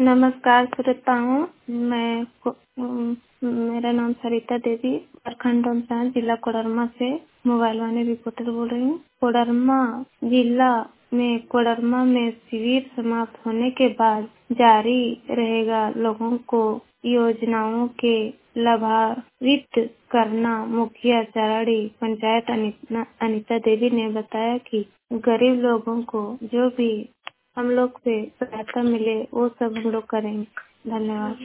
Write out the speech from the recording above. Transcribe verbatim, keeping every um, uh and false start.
नमस्कार श्रोताओं, मैं को- उम, मेरा नाम सरिता देवी, प्रखंड डोमचांच, जिला कोडरमा से मोबाइल वाणी रिपोर्टर बोल रही हूँ। कोडरमा जिला में कोडरमा में शिविर समाप्त होने के बाद जारी रहेगा लोगों को योजनाओं के लाभान्वित करना। मुखिया चराड़ी पंचायत अनिता, अनिता देवी ने बताया कि गरीब लोगों को जो भी हम लोग से सहायता मिले वो सब हम लोग करेंगे। धन्यवाद।